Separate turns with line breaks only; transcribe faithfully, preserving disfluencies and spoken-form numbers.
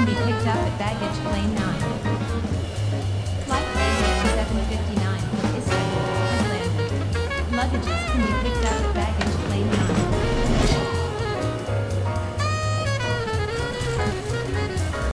can be picked up at baggage claim nine. Flight seven fifty-nine from Istanbul has landed. Luggages can be picked up at baggage